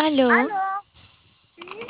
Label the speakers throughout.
Speaker 1: Aló,
Speaker 2: Aló, sí,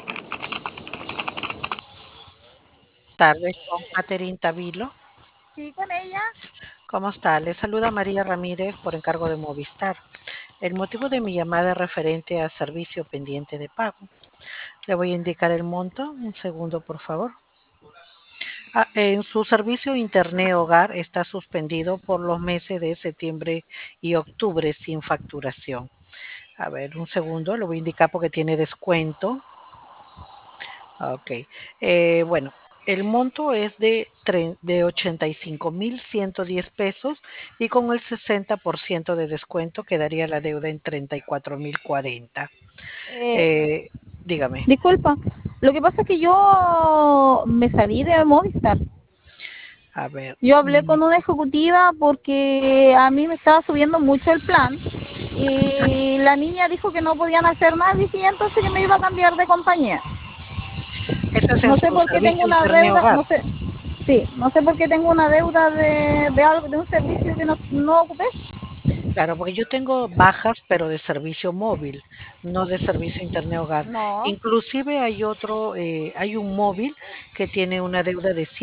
Speaker 3: Tardes con Catherine Tavilo.
Speaker 2: sí, con ella.
Speaker 3: ¿Cómo está? Le saluda María Ramírez por encargo de Movistar. El motivo de mi llamada es referente a servicio pendiente de pago. Le voy a indicar el monto. Un segundo, por favor. En su servicio Internet Hogar está suspendido por los meses de septiembre y octubre sin facturación. A ver, un segundo, lo voy a indicar porque tiene descuento. Ok. Bueno, el monto es de 85.110 pesos y con el 60% de descuento quedaría la deuda en 34.040.
Speaker 2: Eh,
Speaker 3: Eh, Dígame.
Speaker 2: Disculpa, lo que pasa es que yo me salí de Movistar.
Speaker 3: A ver.
Speaker 2: Yo hablé con una ejecutiva porque a mí me estaba subiendo mucho el plan y la niña dijo que no podían hacer nada y entonces que me iba a cambiar de compañía.
Speaker 3: Eso es en
Speaker 2: No sé
Speaker 3: su
Speaker 2: por qué tengo
Speaker 3: servicio
Speaker 2: una
Speaker 3: Internet
Speaker 2: deuda,
Speaker 3: Hogar.
Speaker 2: no sé, sí, no sé por qué tengo una deuda de algo, de un servicio que no ocupé.
Speaker 3: Claro, porque yo tengo bajas, pero de servicio móvil, no de servicio Internet Hogar.
Speaker 2: No,
Speaker 3: Inclusive hay un móvil que tiene una deuda de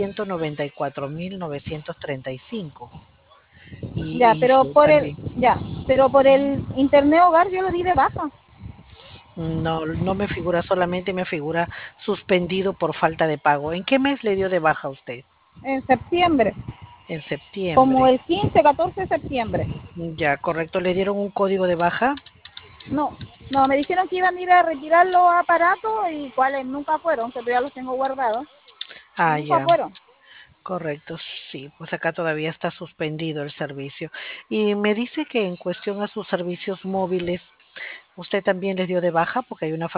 Speaker 3: 194.935.
Speaker 2: ya,
Speaker 3: Y sí, también.
Speaker 2: pero por el internet hogar yo lo di de baja
Speaker 3: No, no me figura solamente, me figura suspendido por falta de pago. ¿En qué mes le dio de baja a usted?
Speaker 2: en septiembre,
Speaker 3: En
Speaker 2: como
Speaker 3: septiembre.
Speaker 2: el 15, 14 de septiembre.
Speaker 3: Ya, correcto. ¿Le dieron un código de baja?
Speaker 2: No, no, me dijeron que iban a ir a retirar los aparatos y cuáles nunca fueron, que todavía los tengo guardados.
Speaker 3: Ah,
Speaker 2: Nunca
Speaker 3: ya.
Speaker 2: fueron.
Speaker 3: Correcto, sí, pues acá todavía está suspendido el servicio. Y me dice que en cuestión a sus servicios móviles, usted también les dio de baja porque hay una